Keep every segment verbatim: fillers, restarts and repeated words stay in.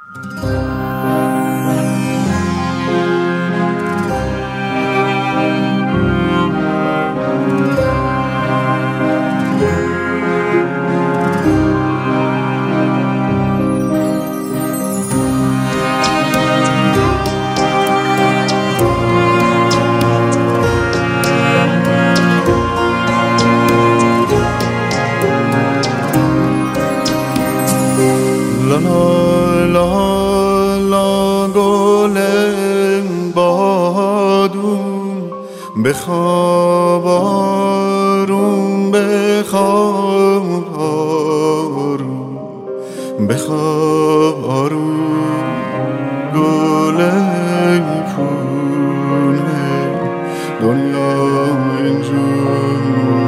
لا لا لا لا گل بادون بخواب آروم بخواب آروم بخواب آروم گل کونه دنیا اینجور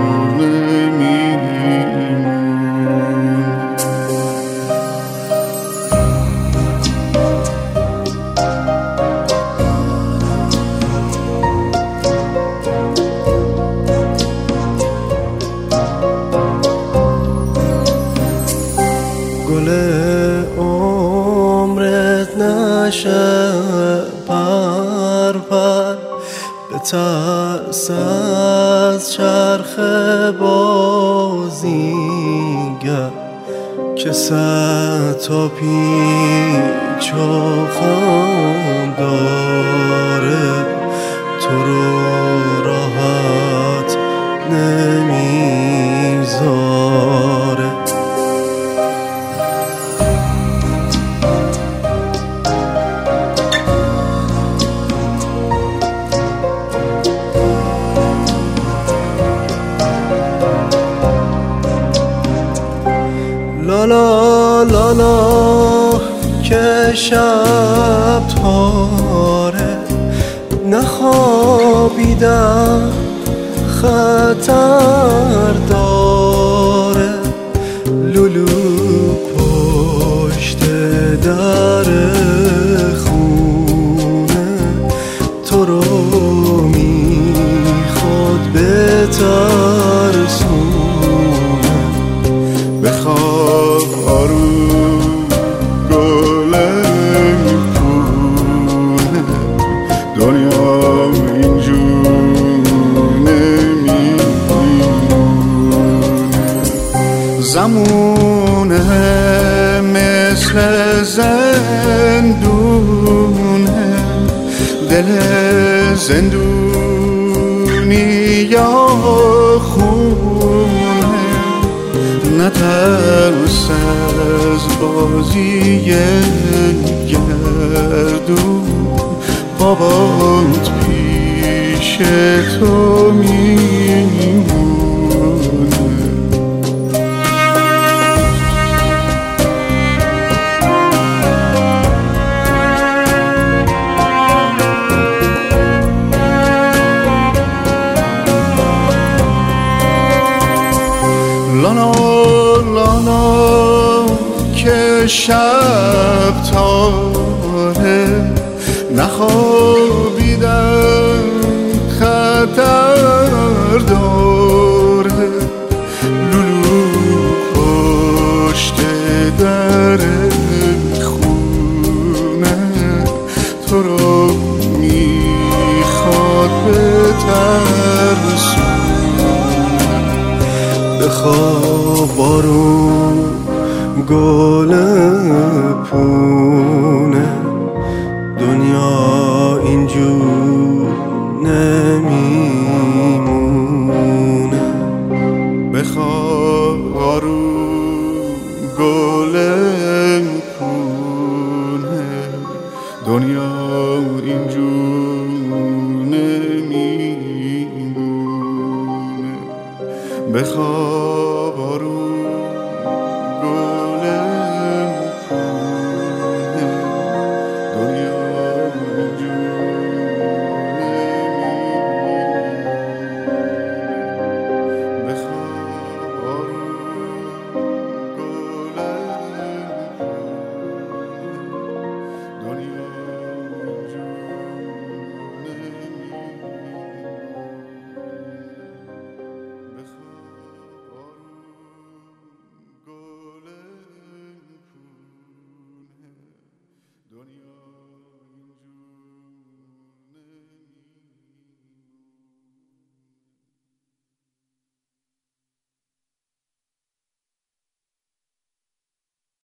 گل عمرت نشه پرپر به ترس از چرخ بازیگر که صد تا پیچ و خم داره تو رو راحت نمیذاره. لا لا لا لا که شب تاره نخوابیدم خطر داره لولو پشت در خونه تو رو میخواد بترسونه. بخواب آروم گل کونه دنیا اینجور نمیمونه. زمونه مثل زندونه دل زندونی یا خونه نترس از بازی گردون بابات پیش تو میمونه. لالا لالا که شب تاره نخوابیدم خطر داره لولو پشت در خونه تو رو میخواد بترسونه. بخواب آروم